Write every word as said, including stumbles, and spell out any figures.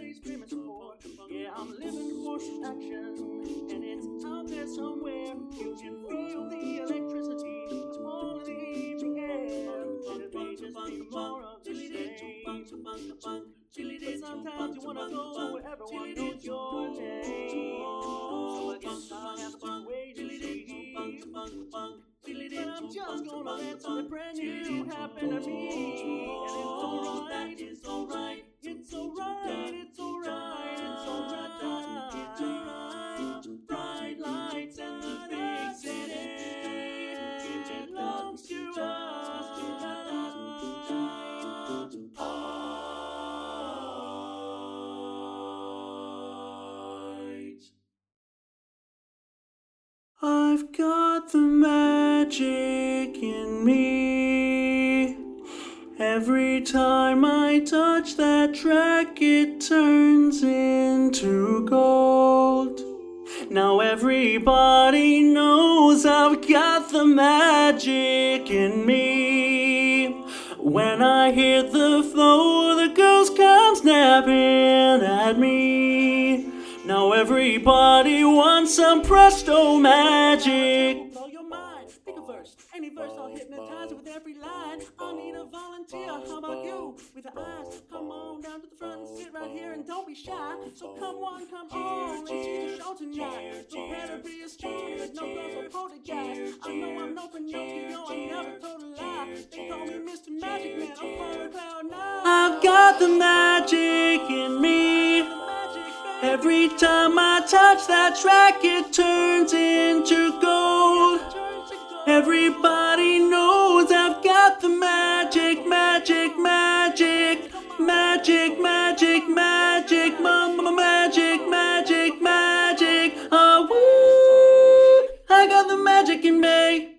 everybody screaming support. Yeah, I'm living for some action, and it's out there somewhere. You can feel the electricity, it's all in the evening air. And it may just be more of the same. But sometimes you wanna go where everyone knows your name. So I guess I'll have to wait and see. But I'm just gonna let something brand new happen to me. And it's alright, it's alright, it's alright, it's alright, it's alright. Bright lights in the big city, it belongs to us. I've got the magic in me. Every time I touch that track, it turns into gold. Now everybody knows I've got the magic in me. When I hit the floor, the girls come snapping at me. Now everybody wants some presto magic. Blow your mind, pick a verse, any verse I'll hypnotize with every line. I'll need a volunteer, how about you? With the eyes, come on down to the front and sit right here and don't be shy. So come on, come on, and see the show tonight. Prepare to be a student, no girls or apologize. I know I'm no Pinocchio, I never told a lie. They call me Mister Magic Man, I'm on a cloud nine. I've got the magic in me. Every time I touch that track, it turns into gold. Everybody knows I've got the magic, magic, magic, magic, magic, magic, mama, magic, magic, magic. Oh, woo! I got the magic in me.